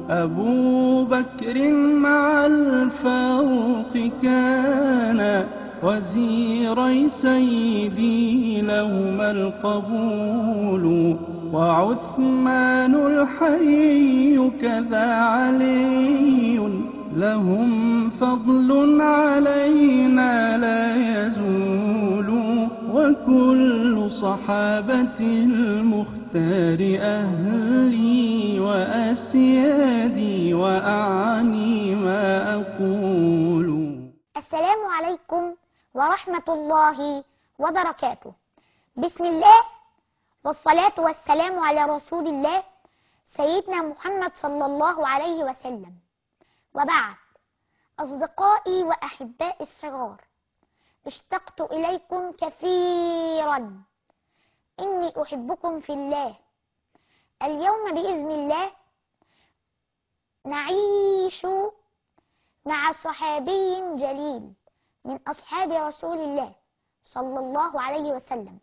أبو بكر مع الفاروق كان وزيري سيدي لهما القبول، وعثمان الحي كذا علي لهم فضل علينا لا يزول، وكل صحابة المختار أهلي وأسيادي وأعني ما أقول. السلام عليكم ورحمة الله وبركاته. بسم الله والصلاة والسلام على رسول الله سيدنا محمد صلى الله عليه وسلم، وبعد. أصدقائي وأحبائي الصغار، اشتقت إليكم كثيرا، إني أحبكم في الله. اليوم بإذن الله نعيش مع صحابي جليل من أصحاب رسول الله صلى الله عليه وسلم،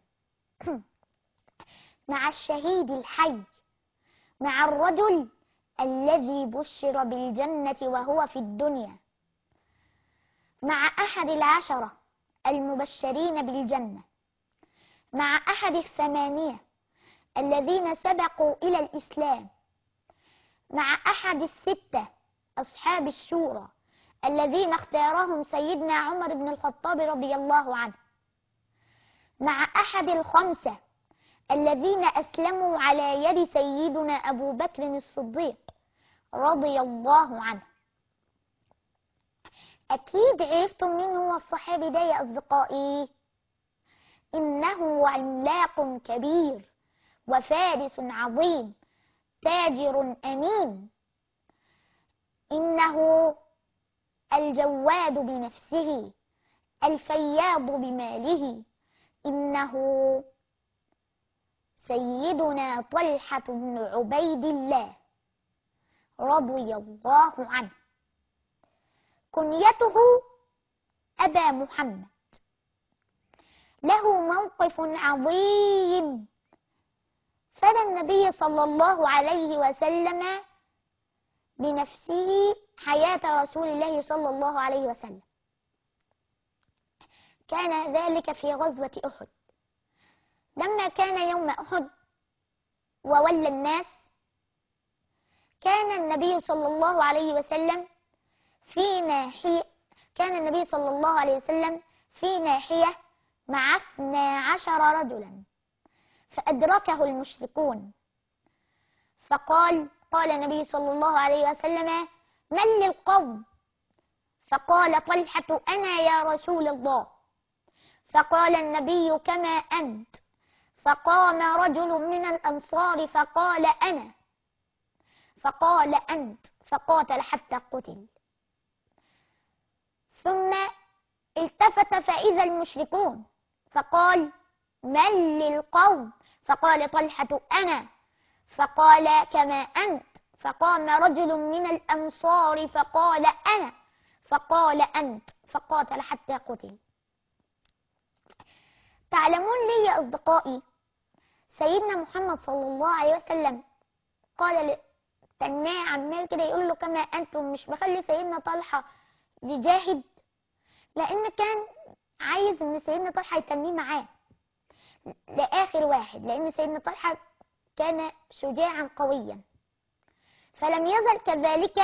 مع الشهيد الحي، مع الرجل الذي بشر بالجنة وهو في الدنيا، مع أحد العشرة المبشرين بالجنة، مع أحد الثمانية الذين سبقوا إلى الإسلام، مع أحد الستة أصحاب الشورى الذين اختارهم سيدنا عمر بن الخطاب رضي الله عنه، مع أحد الخمسة الذين أسلموا على يد سيدنا أبو بكر الصديق رضي الله عنه. أكيد عرفتم مين هو الصحابي ده يا أصدقائي؟ إنه عملاق كبير وفارس عظيم، تاجر أمين، إنه الجواد بنفسه، الفياض بماله، إنه سيدنا طلحة بن عبيد الله رضي الله عنه. كنيته أبا محمد. له موقف عظيم، فدى النبي صلى الله عليه وسلم بنفسه حياة رسول الله صلى الله عليه وسلم. كان ذلك في غزوة أحد. لما كان يوم أحد وولى الناس، كان النبي صلى الله عليه وسلم في ناحية مع 12 رجلا، فأدركه المشركون، قال النبي صلى الله عليه وسلم: من للقوم؟ فقال طلحة: أنا يا رسول الله. فقال النبي: كما أنت. فقام رجل من الأنصار فقال: أنا. فقال: أنت. فقاتل حتى قتل. ثم التفت فإذا المشركون، فقال: من للقوم؟ فقال طلحة: أنا. فقال: كما أنت. فقام رجل من الأنصار فقال: أنا. فقال: أنت. فقاتل حتى قتل. تعلمون لي يا أصدقائي، سيدنا محمد صلى الله عليه وسلم قال تناه عمال كده يقول له كما أنتم، مش بخلي سيدنا طلحة يجاهد، لأن كان عايز إن سيدنا طلحة يتنيه معاه لآخر واحد، لأن سيدنا طلحة كان شجاعا قويا. فلم يزل كذلك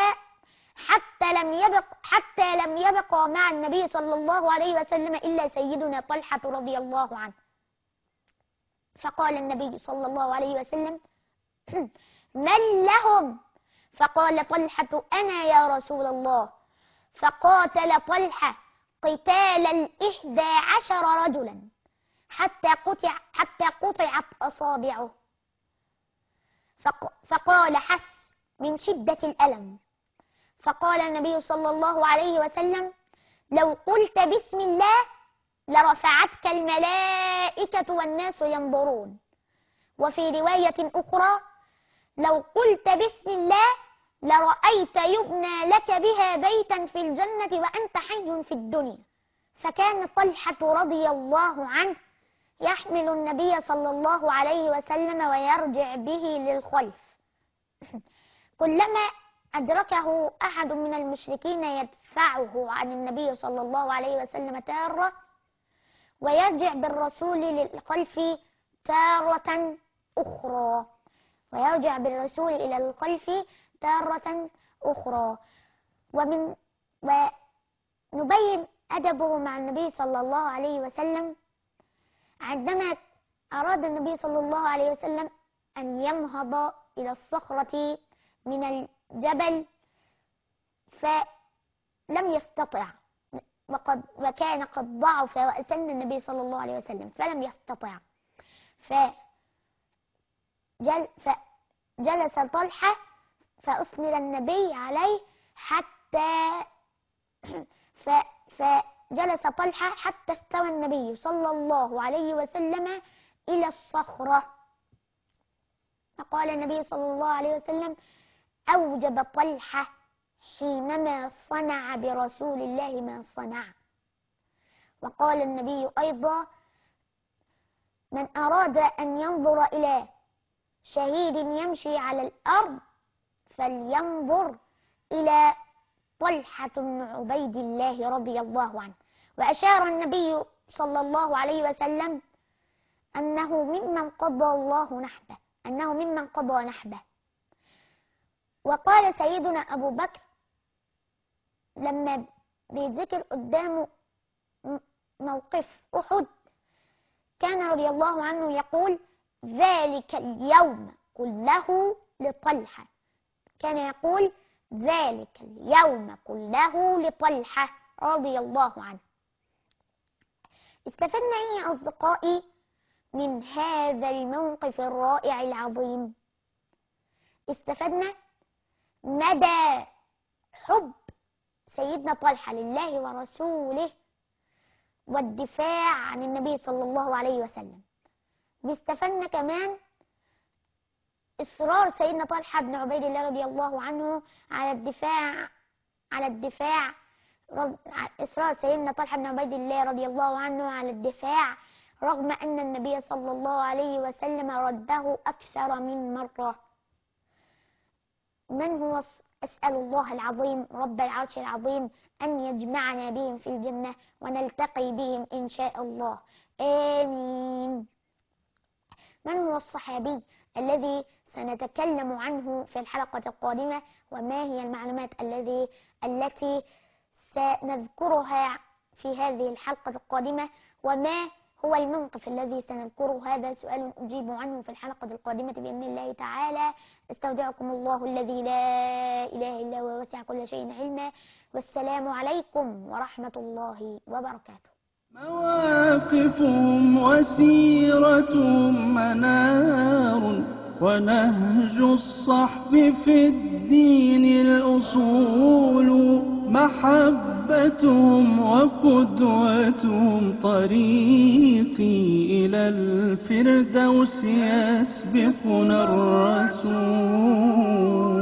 حتى لم يبق مع النبي صلى الله عليه وسلم إلا سيدنا طلحة رضي الله عنه. فقال النبي صلى الله عليه وسلم: من لهم؟ فقال طلحة: أنا يا رسول الله. فقاتل طلحة قتال 11 رجلا حتى قطعت أصابعه، فقال حس من شدة الألم. فقال النبي صلى الله عليه وسلم: لو قلت بسم الله لرفعتك الملائكة والناس ينظرون. وفي رواية أخرى: لو قلت بسم الله لرأيت يبنى لك بها بيتا في الجنة وأنت حي في الدنيا. فكان طلحة رضي الله عنه يحمل النبي صلى الله عليه وسلم ويرجع به للخلف. كلما أدركه أحد من المشركين يدفعه عن النبي صلى الله عليه وسلم تارة، ويرجع بالرسول للخلف تارة أخرى، ويرجع بالرسول إلى الخلف تارة أخرى. ونبين أدبه مع النبي صلى الله عليه وسلم عندما أراد النبي صلى الله عليه وسلم أن ينهض إلى الصخرة من الجبل فلم يستطع، وكان قد ضعف وأسن النبي صلى الله عليه وسلم فلم يستطع، فجلس طلحة فأسند النبي عليه فجلس طلحة حتى استوى النبي صلى الله عليه وسلم إلى الصخرة. فقال النبي صلى الله عليه وسلم: أوجب طلحة حينما صنع برسول الله ما صنع. وقال النبي أيضا: من أراد أن ينظر إلى شهيد يمشي على الأرض فلينظر إلى طلحة بن عبيد الله رضي الله عنه. وأشار النبي صلى الله عليه وسلم أنه ممن قضى الله نحبه، أنه ممن قضى نحبه. وقال سيدنا أبو بكر لما بيذكر قدامه موقف أحد كان رضي الله عنه يقول: ذلك اليوم كله لطلحة، كان يقول ذلك اليوم كله لطلحة رضي الله عنه. استفدنا إيه يا أصدقائي من هذا الموقف الرائع العظيم؟ استفدنا مدى حب سيدنا طلحة لله ورسوله والدفاع عن النبي صلى الله عليه وسلم. واستفدنا كمان إصرار سيدنا طلحة بن عبيد الله رضي الله عنه على الدفاع إصرار سيدنا طلحة بن عبيد الله رضي الله عنه على الدفاع رغم أن النبي صلى الله عليه وسلم رده أكثر من مرة. من هو أسأل الله العظيم رب العرش العظيم أن يجمعنا بهم في الجنة ونلتقي بهم إن شاء الله، آمين. من هو الصحابي الذي سنتكلم عنه في الحلقة القادمة؟ وما هي المعلومات التي سنذكرها في هذه الحلقة القادمة؟ وما هو الموقف الذي سنذكره؟ هذا سؤال أجيب عنه في الحلقة القادمة بإذن الله تعالى. استودعكم الله الذي لا إله إلا هو وسع كل شيء علما، والسلام عليكم ورحمة الله وبركاته. مواقفهم وسيرتهم منار، ونهج الصحب في الدين الأصول، محبتهم وقدوتهم طريقي إلى الفردوس يسبقنا الرسول.